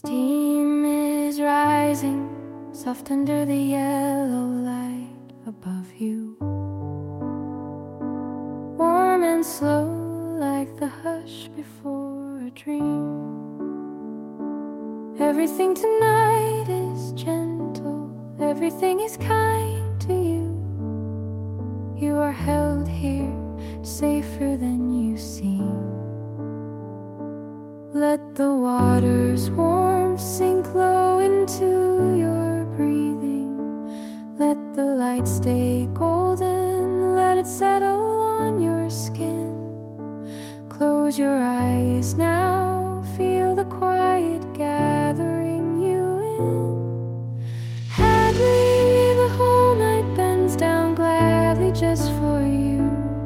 Steam is rising, soft under the yellow light above you. Warm and slow like the hush before a dream. Everything tonight is gentle, everything is kind to you. You are held here, safer than you seem. Let the water's warmth sink low into your breathing. Let the light stay golden, let it settle on your skin. Close your eyes now, feel the quiet gathering you in. Hadley, the whole night bends down gladly just for you.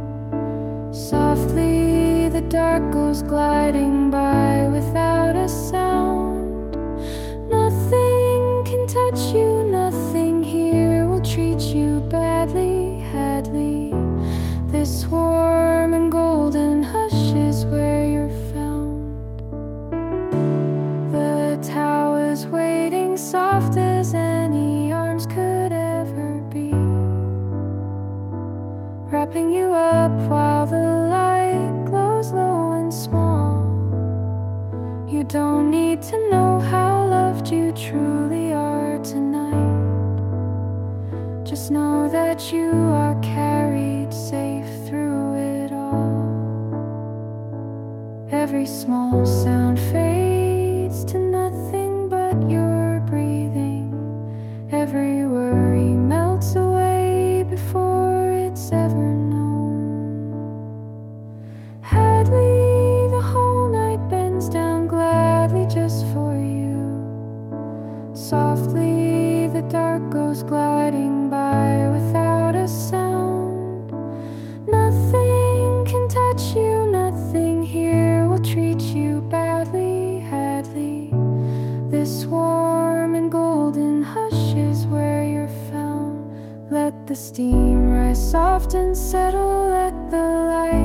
Softly the dark goes gliding by without a sound. Nothing can touch you, nothing here will treat you badly. Hadley, this warm and golden hush is where you're found. The tower's waiting, soft as any arms could ever be, wrapping you up while the light glows low and small. You don't need to know how loved you truly are tonight. Just know that you are carried safe through it all. Every small sound fades to nothing but your breathing. Every worry melts away before it's ever known. Hadley, the whole night bends down gladly just for you. Softly the dark goes gliding by without a sound. Nothing can touch you, nothing here will treat you badly. Hadley, this warm and golden hush is where you're found. Let the steam rise soft and settle, let the light